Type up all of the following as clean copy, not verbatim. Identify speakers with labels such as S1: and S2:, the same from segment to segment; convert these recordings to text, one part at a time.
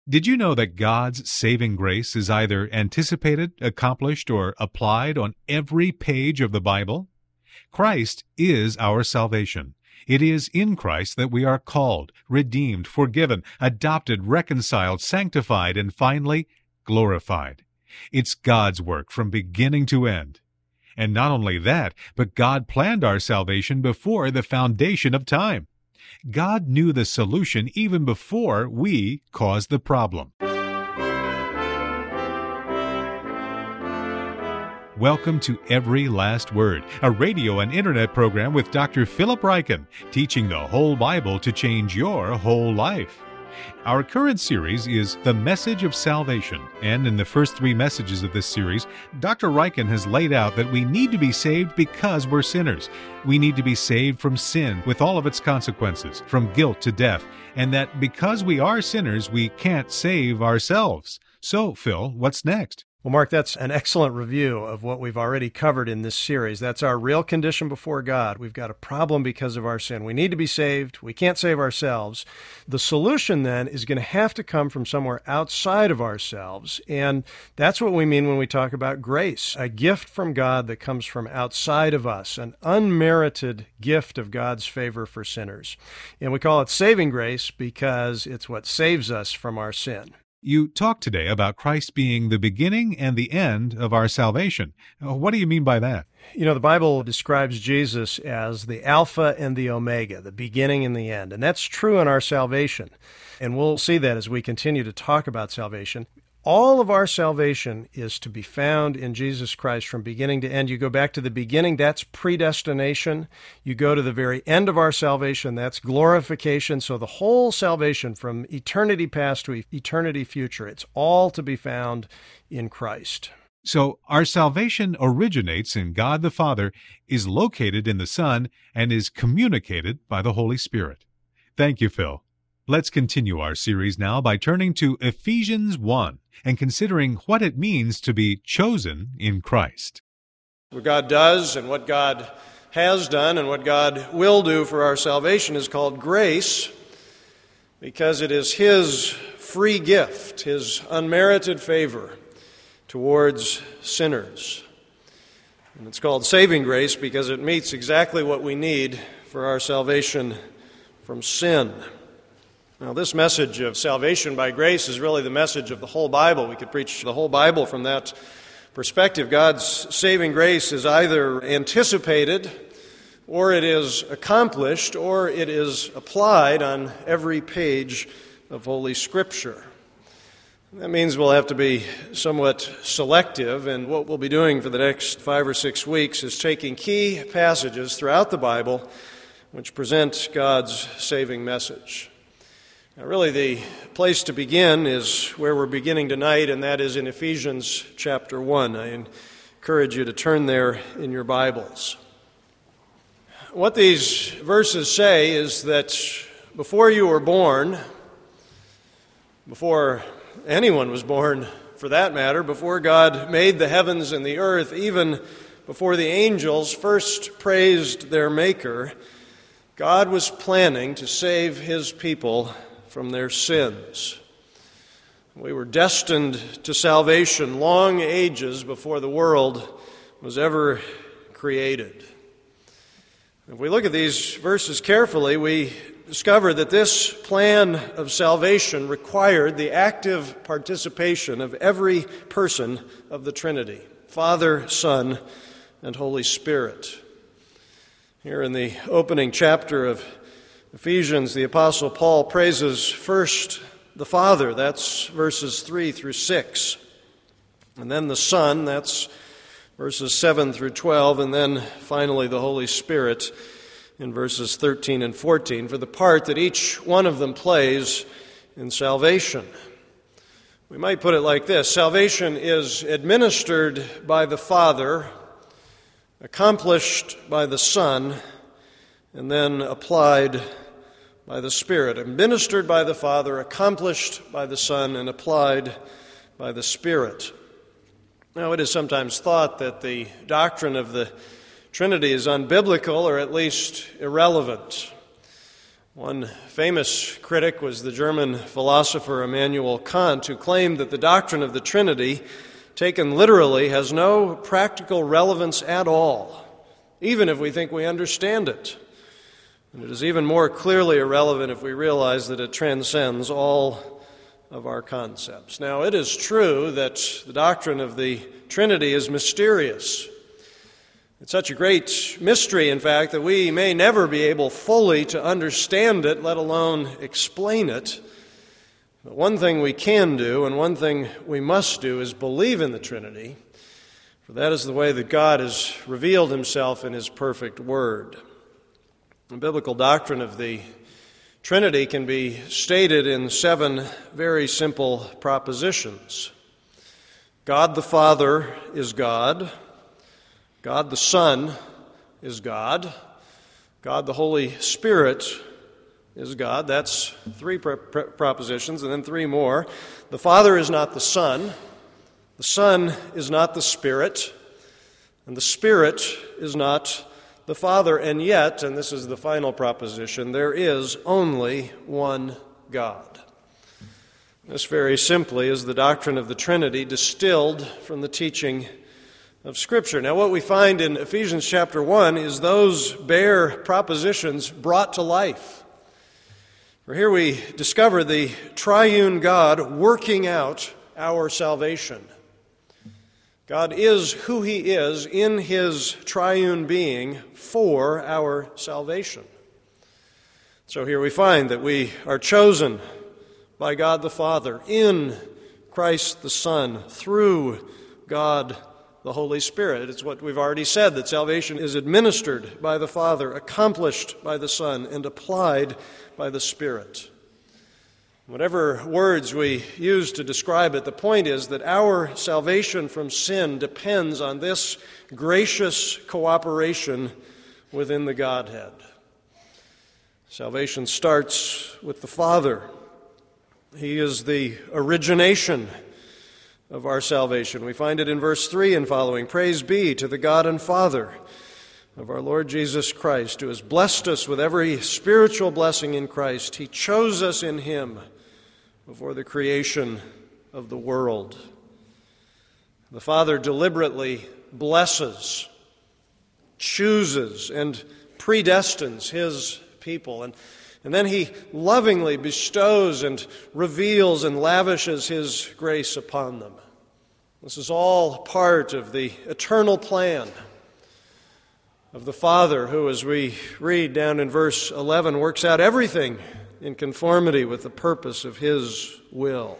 S1: Did you know that God's saving grace is either anticipated, accomplished, or applied on every page of the Bible? Christ is our salvation. It is in Christ that we are called, redeemed, forgiven, adopted, reconciled, sanctified, and finally, glorified. It's God's work from beginning to end. And not only that, but God planned our salvation before the foundation of time. God knew the solution even before we caused the problem. Welcome to Every Last Word, a radio and internet program with Dr. Philip Ryken, teaching the whole Bible to change your whole life. Our current series is The Message of Salvation, and in the first 3 messages of this series, Dr. Ryken has laid out that we need to be saved because we're sinners. We need to be saved from sin with all of its consequences, from guilt to death, and that because we are sinners, we can't save ourselves. So, Phil, what's next?
S2: Well, Mark, that's an excellent review of what we've already covered in this series. That's our real condition before God. We've got a problem because of our sin. We need to be saved. We can't save ourselves. The solution, then, is going to have to come from somewhere outside of ourselves. And that's what we mean when we talk about grace, a gift from God that comes from outside of us, an unmerited gift of God's favor for sinners. And we call it saving grace because it's what saves us from our sin.
S1: You talked today about Christ being the beginning and the end of our salvation. What do you mean by that?
S2: You know, the Bible describes Jesus as the Alpha and the Omega, the beginning and the end. And that's true in our salvation. And we'll see that as we continue to talk about salvation. All of our salvation is to be found in Jesus Christ from beginning to end. You go back to the beginning, that's predestination. You go to the very end of our salvation, that's glorification. So the whole salvation from eternity past to eternity future, it's all to be found in Christ.
S1: So our salvation originates in God the Father, is located in the Son, and is communicated by the Holy Spirit. Thank you, Phil. Let's continue our series now by turning to Ephesians 1 and considering what it means to be chosen in Christ.
S2: What God does and what God has done and what God will do for our salvation is called grace because it is His free gift, His unmerited favor towards sinners. And it's called saving grace because it meets exactly what we need for our salvation from sin. Now, this message of salvation by grace is really the message of the whole Bible. We could preach the whole Bible from that perspective. God's saving grace is either anticipated, or it is accomplished, or it is applied on every page of Holy Scripture. That means we'll have to be somewhat selective, and what we'll be doing for the next 5 or 6 weeks is taking key passages throughout the Bible which present God's saving message. Now, really, the place to begin is where we're beginning tonight, and that is in Ephesians chapter 1. I encourage you to turn there in your Bibles. What these verses say is that before you were born, before anyone was born for that matter, before God made the heavens and the earth, even before the angels first praised their Maker, God was planning to save His people from their sins. We were destined to salvation long ages before the world was ever created. If we look at these verses carefully, we discover that this plan of salvation required the active participation of every person of the Trinity, Father, Son, and Holy Spirit. Here in the opening chapter of Ephesians, the Apostle Paul praises first the Father, that's verses 3 through 6, and then the Son, that's verses 7 through 12, and then finally the Holy Spirit in verses 13 and 14, for the part that each one of them plays in salvation. We might put it like this: salvation is administered by the Father, accomplished by the Son, and then applied by the Spirit. Administered by the Father, accomplished by the Son, and applied by the Spirit. Now, it is sometimes thought that the doctrine of the Trinity is unbiblical, or at least irrelevant. One famous critic was the German philosopher Immanuel Kant, who claimed that the doctrine of the Trinity, taken literally, has no practical relevance at all, even if we think we understand it. And it is even more clearly irrelevant if we realize that it transcends all of our concepts. Now, it is true that the doctrine of the Trinity is mysterious. It's such a great mystery, in fact, that we may never be able fully to understand it, let alone explain it. But one thing we can do, and one thing we must do, is believe in the Trinity, for that is the way that God has revealed himself in his perfect word. The biblical doctrine of the Trinity can be stated in 7 very simple propositions. God the Father is God. God the Son is God. God the Holy Spirit is God. That's 3 propositions, and then 3 more. The Father is not the Son is not the Spirit, and the Spirit is not the Father. And yet, and this is the final proposition, there is only one God. This very simply is the doctrine of the Trinity distilled from the teaching of Scripture. Now, what we find in Ephesians chapter 1 is those bare propositions brought to life. For here we discover the triune God working out our salvation. God is who he is in his triune being for our salvation. So here we find that we are chosen by God the Father in Christ the Son through God the Holy Spirit. It's what we've already said, that salvation is administered by the Father, accomplished by the Son, and applied by the Spirit. Whatever words we use to describe it, the point is that our salvation from sin depends on this gracious cooperation within the Godhead. Salvation starts with the Father. He is the origination of our salvation. We find it in verse 3 and following. Praise be to the God and Father of our Lord Jesus Christ, who has blessed us with every spiritual blessing in Christ. He chose us in him before the creation of the world. The Father deliberately blesses, chooses, and predestines his people. And then he lovingly bestows and reveals and lavishes his grace upon them. This is all part of the eternal plan of the Father who, as we read down in verse 11, works out everything in conformity with the purpose of his will.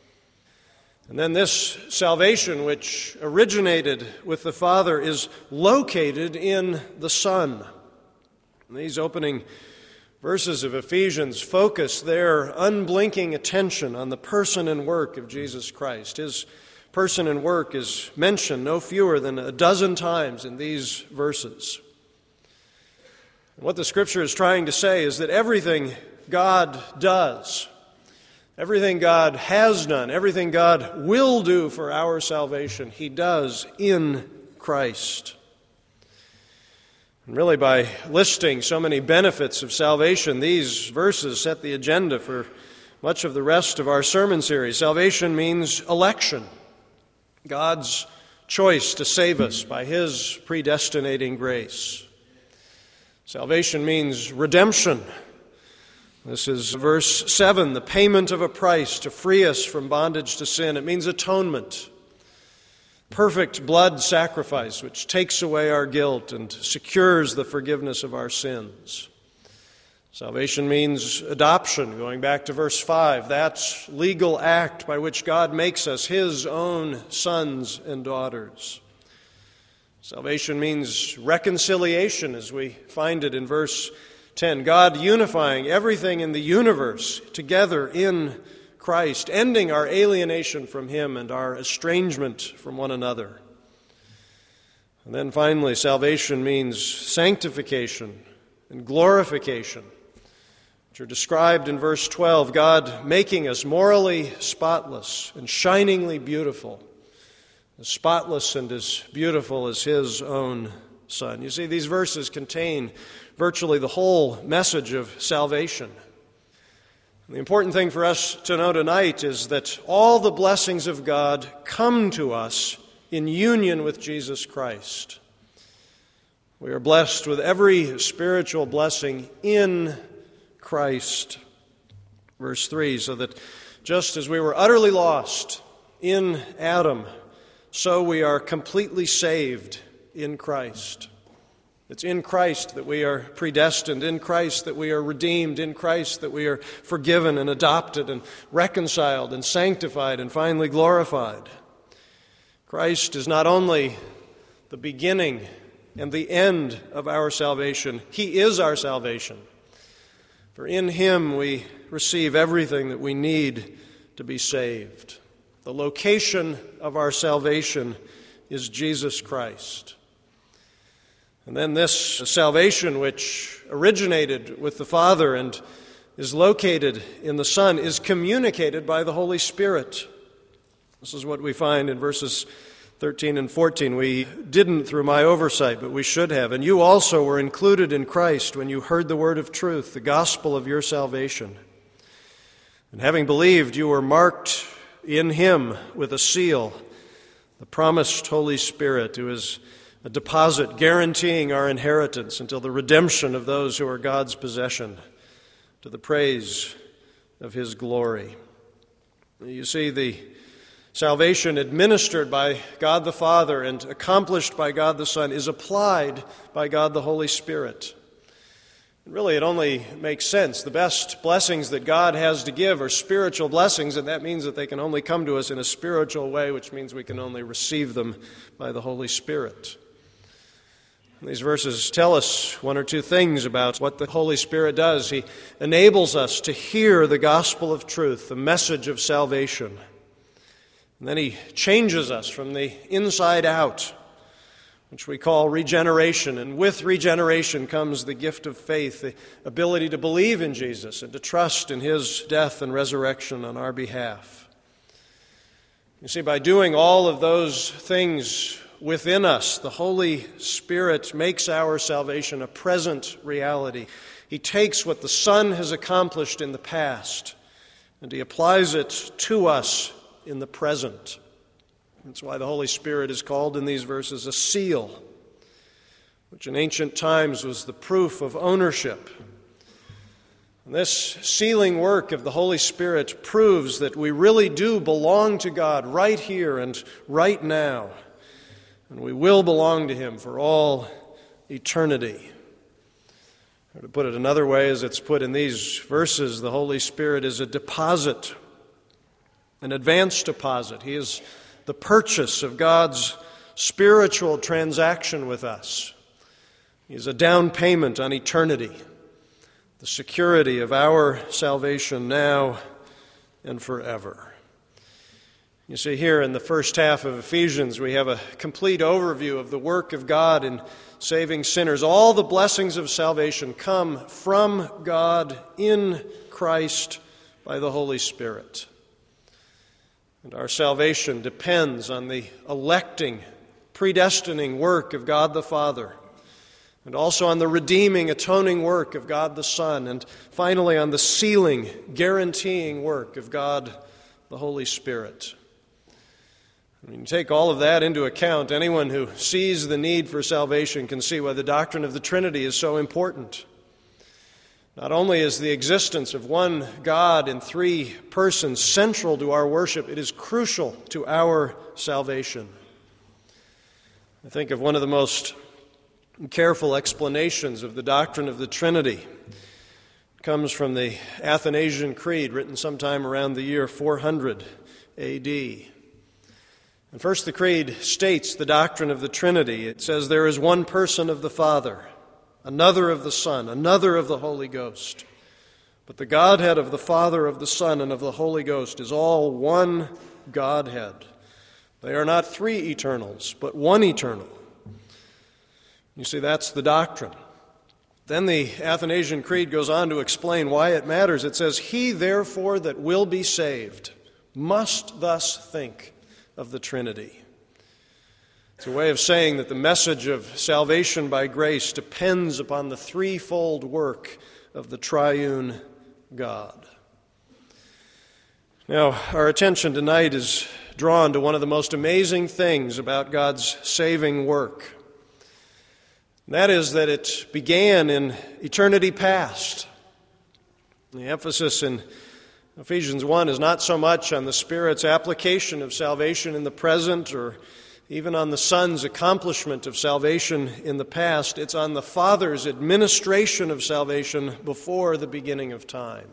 S2: And then this salvation, which originated with the Father, is located in the Son. And these opening verses of Ephesians focus their unblinking attention on the person and work of Jesus Christ. His person and work is mentioned no fewer than a dozen times in these verses. And what the Scripture is trying to say is that everything God does, everything God has done, everything God will do for our salvation, he does in Christ. And really, by listing so many benefits of salvation, these verses set the agenda for much of the rest of our sermon series. Salvation means election, God's choice to save us by his predestinating grace. Salvation means redemption. This is verse 7, the payment of a price to free us from bondage to sin. It means atonement. Perfect blood sacrifice which takes away our guilt and secures the forgiveness of our sins. Salvation means adoption, going back to verse 5, that legal act by which God makes us his own sons and daughters. Salvation means reconciliation, as we find it in verse 10, God unifying everything in the universe together in Christ, ending our alienation from him and our estrangement from one another. And then finally, salvation means sanctification and glorification, which are described in verse 12, God making us morally spotless and shiningly beautiful, as spotless and as beautiful as his own Son. You see, these verses contain virtually the whole message of salvation. And the important thing for us to know tonight is that all the blessings of God come to us in union with Jesus Christ. We are blessed with every spiritual blessing in Christ. Verse 3, so that just as we were utterly lost in Adam, so we are completely saved in Christ. It's in Christ that we are predestined, in Christ that we are redeemed, in Christ that we are forgiven and adopted and reconciled and sanctified and finally glorified. Christ is not only the beginning and the end of our salvation, He is our salvation. For in Him we receive everything that we need to be saved. The location of our salvation is Jesus Christ. And then this salvation, which originated with the Father and is located in the Son, is communicated by the Holy Spirit. This is what we find in verses 13 and 14. We didn't through my oversight, but we should have. And you also were included in Christ when you heard the word of truth, the gospel of your salvation. And having believed, you were marked in Him with a seal, the promised Holy Spirit, who is a deposit guaranteeing our inheritance until the redemption of those who are God's possession, to the praise of His glory. You see, the salvation administered by God the Father and accomplished by God the Son is applied by God the Holy Spirit. Really, it only makes sense. The best blessings that God has to give are spiritual blessings, and that means that they can only come to us in a spiritual way, which means we can only receive them by the Holy Spirit. These verses tell us one or two things about what the Holy Spirit does. He enables us to hear the gospel of truth, the message of salvation. And then He changes us from the inside out, which we call regeneration. And with regeneration comes the gift of faith, the ability to believe in Jesus and to trust in His death and resurrection on our behalf. You see, by doing all of those things within us, the Holy Spirit makes our salvation a present reality. He takes what the Son has accomplished in the past and He applies it to us in the present. That's why the Holy Spirit is called in these verses a seal, which in ancient times was the proof of ownership. And this sealing work of the Holy Spirit proves that we really do belong to God right here and right now. And we will belong to Him for all eternity. Or to put it another way, as it's put in these verses, the Holy Spirit is a deposit, an advance deposit. He is the purchase of God's spiritual transaction with us. He is a down payment on eternity, the security of our salvation now and forever. You see, here in the first half of Ephesians, we have a complete overview of the work of God in saving sinners. All the blessings of salvation come from God in Christ by the Holy Spirit. And our salvation depends on the electing, predestining work of God the Father, and also on the redeeming, atoning work of God the Son, and finally on the sealing, guaranteeing work of God the Holy Spirit. When you take all of that into account, anyone who sees the need for salvation can see why the doctrine of the Trinity is so important. Not only is the existence of one God in three persons central to our worship, it is crucial to our salvation. I think of one of the most careful explanations of the doctrine of the Trinity. It comes from the Athanasian Creed, written sometime around the year 400 A.D. And first, the Creed states the doctrine of the Trinity. It says there is one person of the Father, another of the Son, another of the Holy Ghost. But the Godhead of the Father, of the Son, and of the Holy Ghost is all one Godhead. They are not three eternals, but one eternal. You see, that's the doctrine. Then the Athanasian Creed goes on to explain why it matters. It says, "He therefore that will be saved must thus think of the Trinity." It's a way of saying that the message of salvation by grace depends upon the threefold work of the triune God. Now, our attention tonight is drawn to one of the most amazing things about God's saving work. And that is that it began in eternity past. The emphasis in Ephesians 1 is not so much on the Spirit's application of salvation in the present or even on the Son's accomplishment of salvation in the past. It's on the Father's administration of salvation before the beginning of time.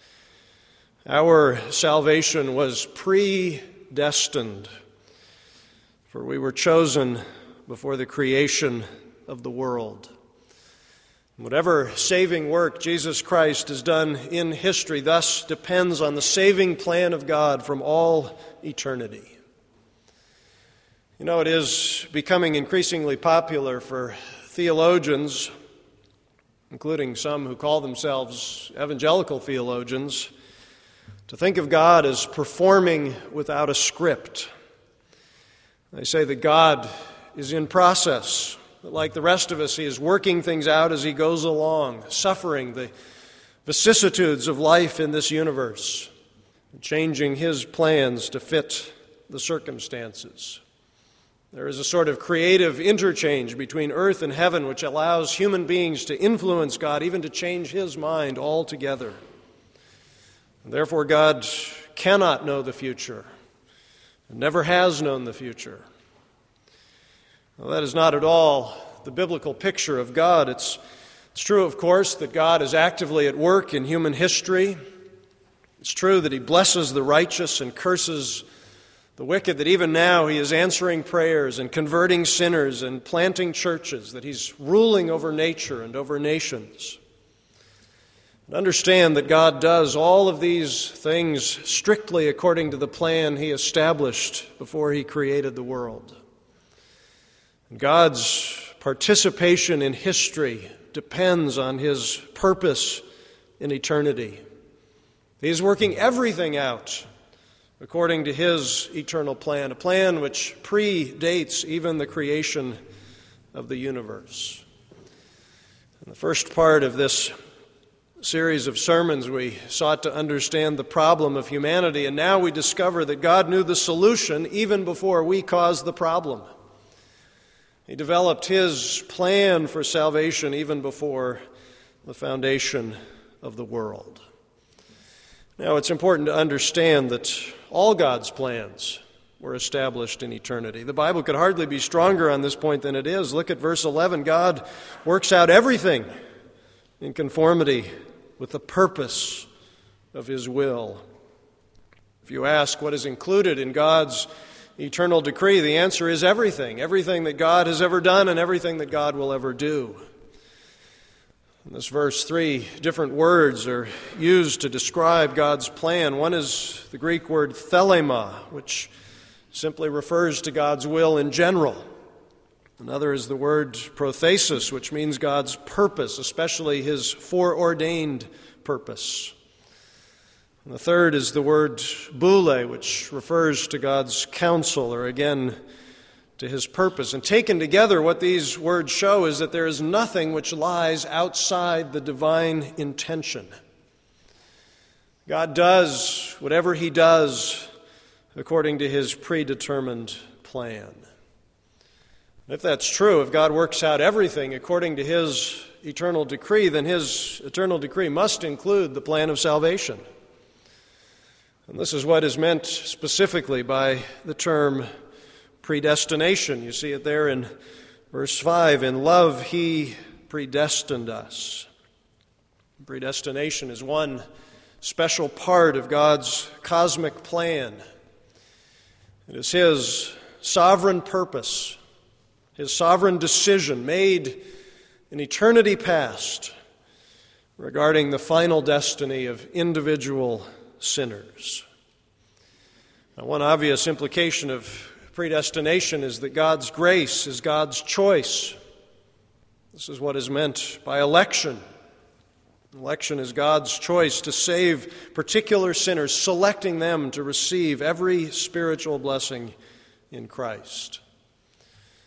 S2: Our salvation was predestined, for we were chosen before the creation of the world. Whatever saving work Jesus Christ has done in history thus depends on the saving plan of God from all eternity. You know, it is becoming increasingly popular for theologians, including some who call themselves evangelical theologians, to think of God as performing without a script. They say that God is in process, that like the rest of us, He is working things out as He goes along, suffering the vicissitudes of life in this universe, changing His plans to fit the circumstances. There is a sort of creative interchange between earth and heaven which allows human beings to influence God, even to change His mind altogether. And therefore, God cannot know the future and never has known the future. Well, that is not at all the biblical picture of God. It's true, of course, that God is actively at work in human history. It's true that He blesses the righteous and curses the wicked, that even now He is answering prayers and converting sinners and planting churches, that He's ruling over nature and over nations. And understand that God does all of these things strictly according to the plan He established before He created the world. And God's participation in history depends on His purpose in eternity. He is working everything out according to His eternal plan, a plan which predates even the creation of the universe. In the first part of this series of sermons, we sought to understand the problem of humanity, and now we discover that God knew the solution even before we caused the problem. He developed His plan for salvation even before the foundation of the world. Now, it's important to understand that all God's plans were established in eternity. The Bible could hardly be stronger on this point than it is. Look at verse 11. God works out everything in conformity with the purpose of His will. If you ask what is included in God's eternal decree, the answer is everything. Everything that God has ever done and everything that God will ever do. In this verse, 3 different words are used to describe God's plan. One is the Greek word thelema, which simply refers to God's will in general. Another is the word prothesis, which means God's purpose, especially His foreordained purpose. And the third is the word boule, which refers to God's counsel, or again, to His purpose. And taken together, what these words show is that there is nothing which lies outside the divine intention. God does whatever He does according to His predetermined plan. If that's true, if God works out everything according to His eternal decree, then His eternal decree must include the plan of salvation. And this is what is meant specifically by the term predestination. You see it there in verse 5. In love He predestined us. Predestination is one special part of God's cosmic plan. It is His sovereign purpose, His sovereign decision made in eternity past regarding the final destiny of individual sinners. Now, one obvious implication of predestination is that God's grace is God's choice. This is what is meant by election. Election is God's choice to save particular sinners, selecting them to receive every spiritual blessing in Christ.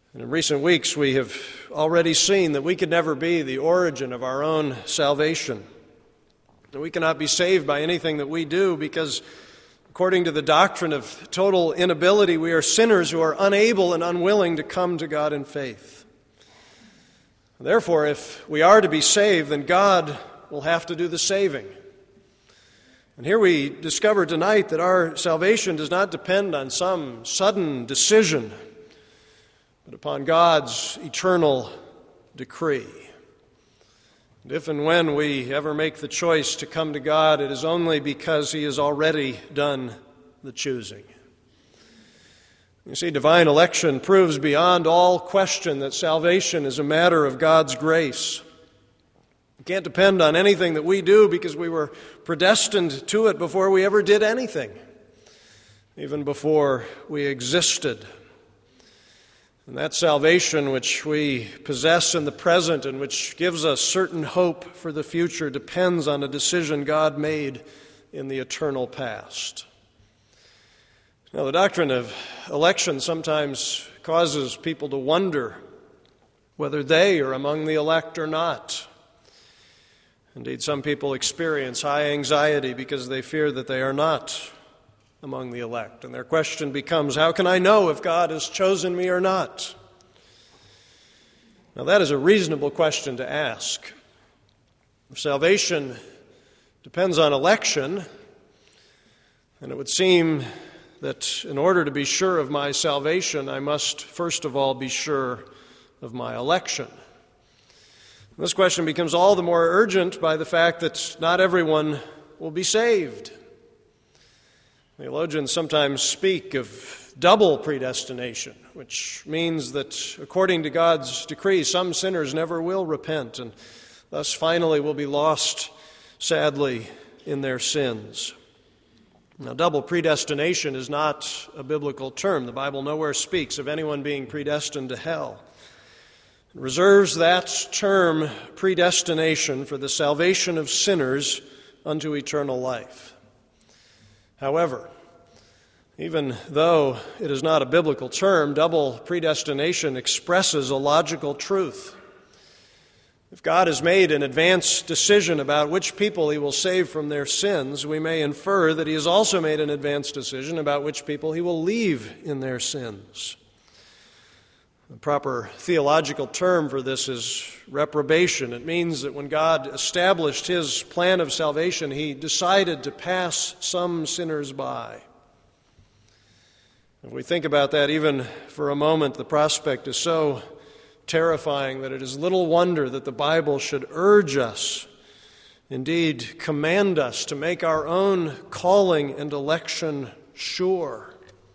S2: And in recent weeks, we have already seen that we could never be the origin of our own salvation. That we cannot be saved by anything that we do because, according to the doctrine of total inability, we are sinners who are unable and unwilling to come to God in faith. Therefore, if we are to be saved, then God will have to do the saving. And here we discover tonight that our salvation does not depend on some sudden decision, but upon God's eternal decree. And if and when we ever make the choice to come to God, it is only because He has already done the choosing. You see, divine election proves beyond all question that salvation is a matter of God's grace. It can't depend on anything that we do because we were predestined to it before we ever did anything, even before we existed. And that salvation which we possess in the present and which gives us certain hope for the future depends on a decision God made in the eternal past. Now, the doctrine of election sometimes causes people to wonder whether they are among the elect or not. Indeed, some people experience high anxiety because they fear that they are not among the elect. And their question becomes, how can I know if God has chosen me or not? Now, that is a reasonable question to ask. If salvation depends on election, then it would seem that in order to be sure of my salvation, I must first of all be sure of my election. This question becomes all the more urgent by the fact that not everyone will be saved. Theologians sometimes speak of double predestination, which means that according to God's decree, some sinners never will repent and thus finally will be lost, sadly, in their sins. Now, double predestination is not a biblical term. The Bible nowhere speaks of anyone being predestined to hell. It reserves that term, predestination, for the salvation of sinners unto eternal life. However, even though it is not a biblical term, double predestination expresses a logical truth. If God has made an advance decision about which people He will save from their sins, we may infer that He has also made an advance decision about which people He will leave in their sins. The proper theological term for this is reprobation. It means that when God established His plan of salvation, He decided to pass some sinners by. If we think about that even for a moment, the prospect is so terrifying that it is little wonder that the Bible should urge us, indeed command us, to make our own calling and election sure.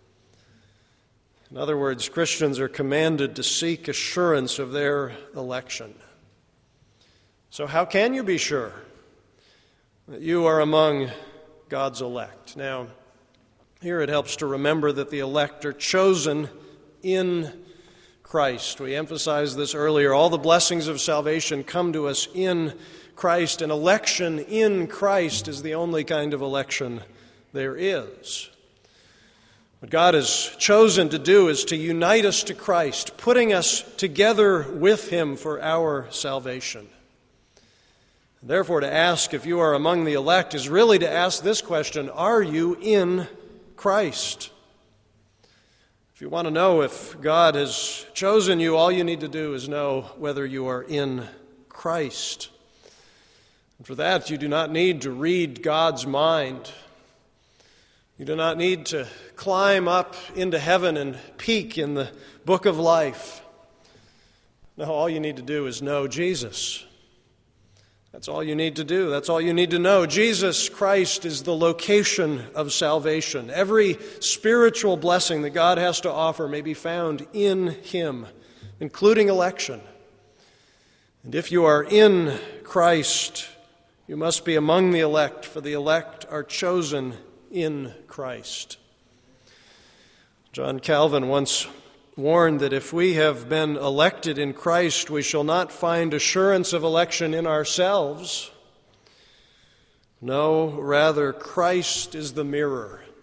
S2: In other words, Christians are commanded to seek assurance of their election. So how can you be sure that you are among God's elect? Now, here it helps to remember that the elect are chosen in Christ. We emphasized this earlier. All the blessings of salvation come to us in Christ, and election in Christ is the only kind of election there is. What God has chosen to do is to unite us to Christ, putting us together with Him for our salvation. Therefore, to ask if you are among the elect is really to ask this question: are you in Christ? If you want to know if God has chosen you, all you need to do is know whether you are in Christ. And for that, you do not need to read God's mind. You do not need to climb up into heaven and peek in the book of life. No, all you need to do is know Jesus. That's all you need to do. That's all you need to know. Jesus Christ is the location of salvation. Every spiritual blessing that God has to offer may be found in Him, including election. And if you are in Christ, you must be among the elect, for the elect are chosen in Christ. John Calvin once warned that if we have been elected in Christ, we shall not find assurance of election in ourselves. No, rather, Christ is the mirror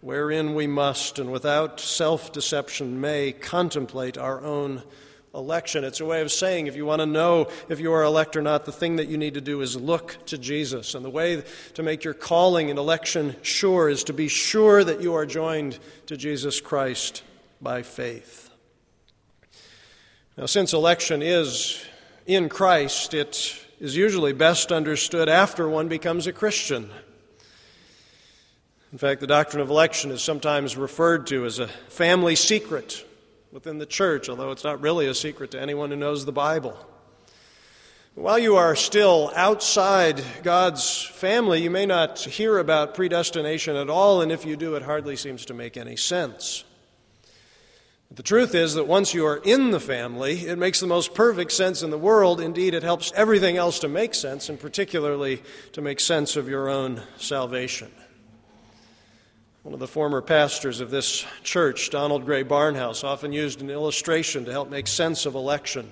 S2: wherein we must, and without self-deception may, contemplate our own election. It's a way of saying if you want to know if you are elect or not, the thing that you need to do is look to Jesus. And the way to make your calling and election sure is to be sure that you are joined to Jesus Christ by faith. Now, since election is in Christ, it is usually best understood after one becomes a Christian. In fact, the doctrine of election is sometimes referred to as a family secret within the church, although it's not really a secret to anyone who knows the Bible. While you are still outside God's family, you may not hear about predestination at all, and if you do, it hardly seems to make any sense. But the truth is that once you are in the family, it makes the most perfect sense in the world. Indeed, it helps everything else to make sense, and particularly to make sense of your own salvation. One of the former pastors of this church, Donald Gray Barnhouse, often used an illustration to help make sense of election.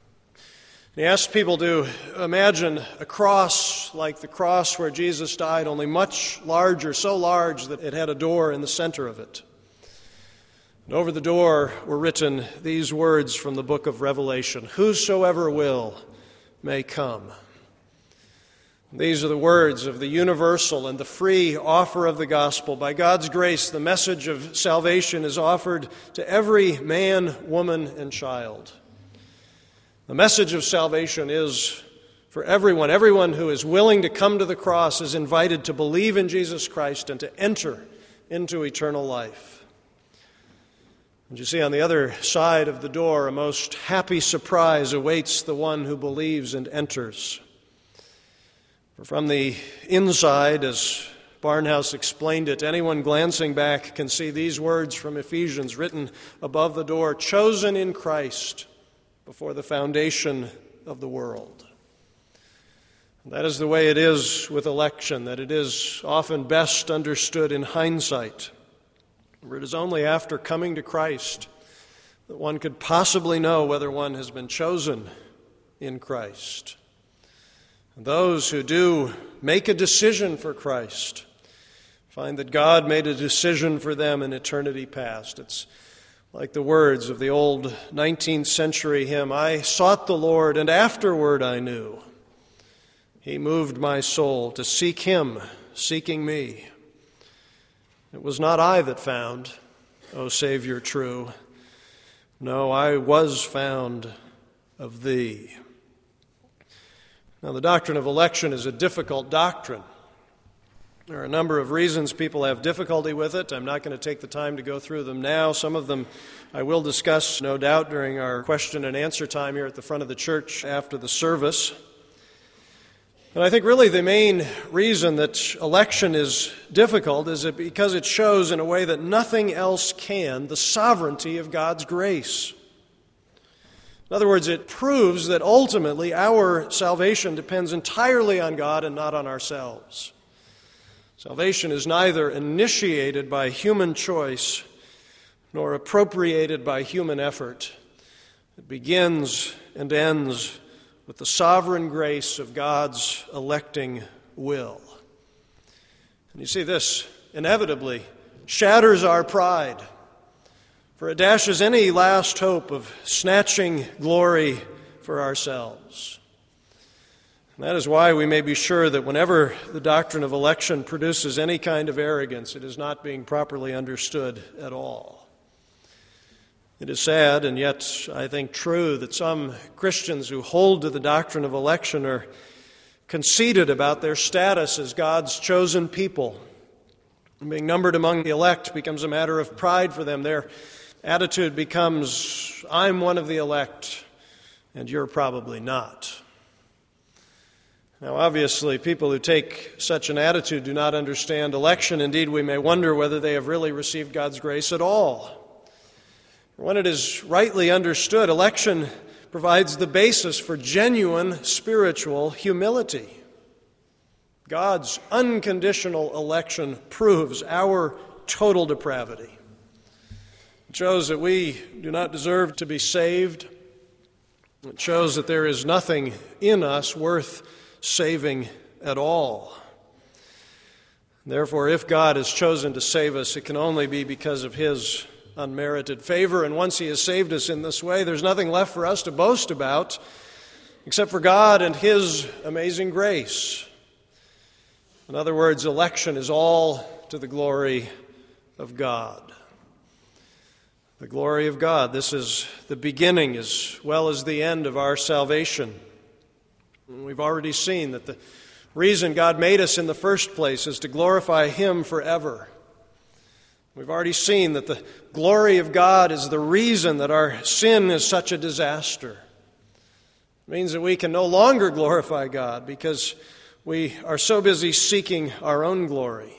S2: He asked people to imagine a cross like the cross where Jesus died, only much larger, so large that it had a door in the center of it. And over the door were written these words from the book of Revelation: "Whosoever will may come." These are the words of the universal and the free offer of the gospel. By God's grace, the message of salvation is offered to every man, woman, and child. The message of salvation is for everyone. Everyone who is willing to come to the cross is invited to believe in Jesus Christ and to enter into eternal life. And you see, on the other side of the door, a most happy surprise awaits the one who believes and enters. For from the inside, as Barnhouse explained it, anyone glancing back can see these words from Ephesians written above the door: "Chosen in Christ before the foundation of the world." And that is the way it is with election, that it is often best understood in hindsight. For it is only after coming to Christ that one could possibly know whether one has been chosen in Christ. And those who do make a decision for Christ find that God made a decision for them in eternity past. It's like the words of the old 19th century hymn, "I sought the Lord, and afterward I knew. He moved my soul to seek Him, seeking me. It was not I that found, O Savior true. No, I was found of Thee." Now, the doctrine of election is a difficult doctrine. There are a number of reasons people have difficulty with it. I'm not going to take the time to go through them now. Some of them I will discuss, no doubt, during our question and answer time here at the front of the church after the service. And I think really the main reason that election is difficult is because it shows in a way that nothing else can the sovereignty of God's grace. In other words, it proves that ultimately our salvation depends entirely on God and not on ourselves. Salvation is neither initiated by human choice nor appropriated by human effort. It begins and ends with the sovereign grace of God's electing will. And you see, this inevitably shatters our pride, for it dashes any last hope of snatching glory for ourselves. And that is why we may be sure that whenever the doctrine of election produces any kind of arrogance, it is not being properly understood at all. It is sad, and yet I think true, that some Christians who hold to the doctrine of election are conceited about their status as God's chosen people. And being numbered among the elect becomes a matter of pride for them. Their attitude becomes, I'm one of the elect, and you're probably not. Now, obviously, people who take such an attitude do not understand election. Indeed, we may wonder whether they have really received God's grace at all. When it is rightly understood, election provides the basis for genuine spiritual humility. God's unconditional election proves our total depravity. It shows that we do not deserve to be saved. It shows that there is nothing in us worth saving at all. Therefore, if God has chosen to save us, it can only be because of His unmerited favor. And once He has saved us in this way, there's nothing left for us to boast about except for God and His amazing grace. In other words, election is all to the glory of God. The glory of God. This is the beginning as well as the end of our salvation. And we've already seen that the reason God made us in the first place is to glorify Him forever. We've already seen that the glory of God is the reason that our sin is such a disaster. It means that we can no longer glorify God because we are so busy seeking our own glory.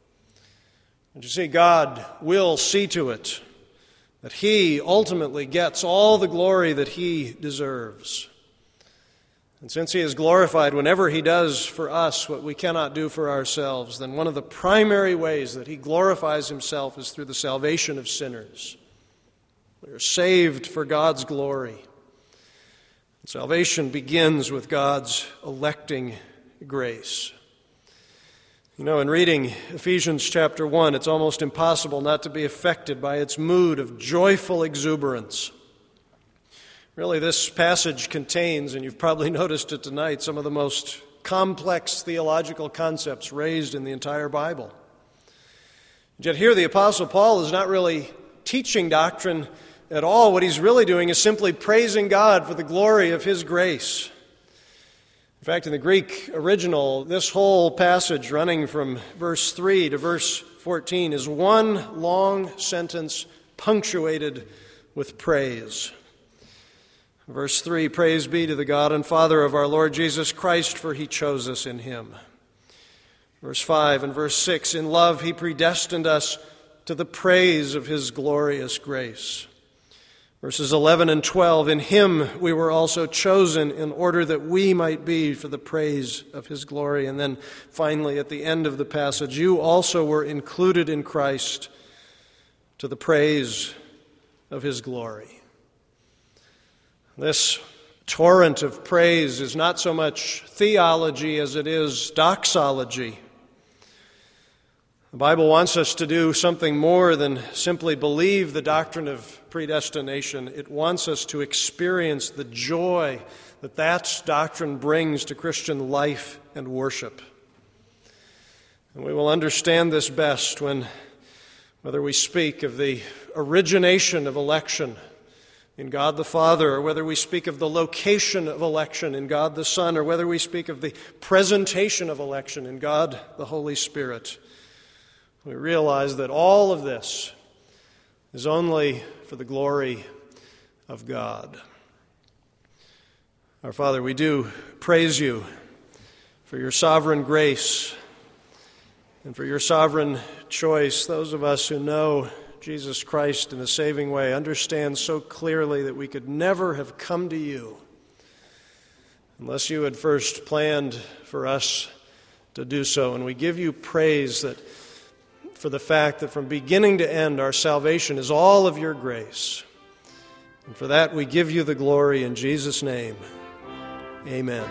S2: And you see, God will see to it that He ultimately gets all the glory that He deserves. And since He is glorified whenever He does for us what we cannot do for ourselves, then one of the primary ways that He glorifies Himself is through the salvation of sinners. We are saved for God's glory. And salvation begins with God's electing grace. You know, in reading Ephesians chapter 1, it's almost impossible not to be affected by its mood of joyful exuberance. Really, this passage contains, and you've probably noticed it tonight, some of the most complex theological concepts raised in the entire Bible. Yet here the Apostle Paul is not really teaching doctrine at all. What he's really doing is simply praising God for the glory of His grace. In fact, in the Greek original, this whole passage running from verse 3 to verse 14 is one long sentence punctuated with praise. Verse 3, praise be to the God and Father of our Lord Jesus Christ, for He chose us in Him. Verse 5 and verse 6, in love He predestined us to the praise of His glorious grace. Verses 11 and 12, in Him we were also chosen in order that we might be for the praise of His glory. And then finally at the end of the passage, you also were included in Christ to the praise of His glory. This torrent of praise is not so much theology as it is doxology. The Bible wants us to do something more than simply believe the doctrine of predestination. It wants us to experience the joy that that doctrine brings to Christian life and worship. And we will understand this best whether we speak of the origination of election in God the Father, or whether we speak of the location of election in God the Son, or whether we speak of the presentation of election in God the Holy Spirit. We realize that all of this is only for the glory of God. Our Father, we do praise You for Your sovereign grace and for Your sovereign choice. Those of us who know Jesus Christ in a saving way understand so clearly that we could never have come to You unless You had first planned for us to do so. And we give You praise for the fact that from beginning to end our salvation is all of Your grace. And for that we give You the glory in Jesus' name. Amen.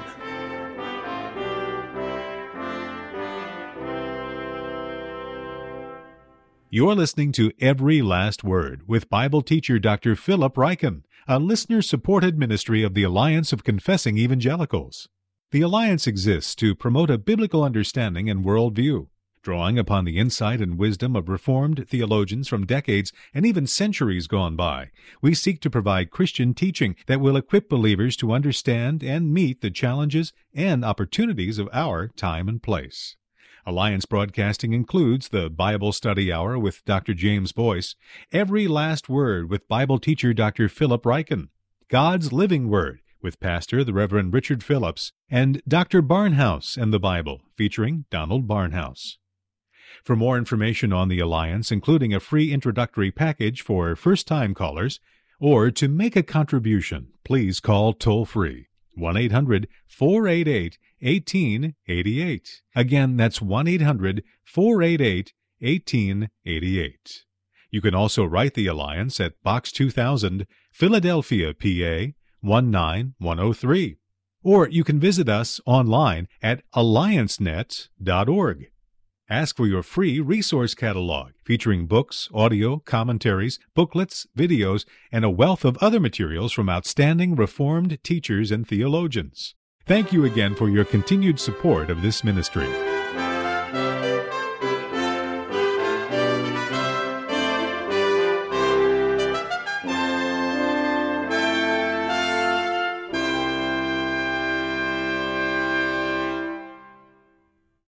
S1: You're listening to Every Last Word with Bible teacher Dr. Philip Ryken, a listener-supported ministry of the Alliance of Confessing Evangelicals. The Alliance exists to promote a biblical understanding and worldview. Drawing upon the insight and wisdom of Reformed theologians from decades and even centuries gone by, we seek to provide Christian teaching that will equip believers to understand and meet the challenges and opportunities of our time and place. Alliance broadcasting includes the Bible Study Hour with Dr. James Boyce, Every Last Word with Bible teacher Dr. Philip Ryken, God's Living Word with Pastor the Reverend Richard Phillips, and Dr. Barnhouse and the Bible featuring Donald Barnhouse. For more information on the Alliance, including a free introductory package for first-time callers, or to make a contribution, please call toll-free 1-800-488-1888. Again, that's 1-800-488-1888. You can also write the Alliance at Box 2000, Philadelphia, PA 19103. Or you can visit us online at alliancenet.org. Ask for your free resource catalog featuring books, audio, commentaries, booklets, videos, and a wealth of other materials from outstanding Reformed teachers and theologians. Thank you again for your continued support of this ministry.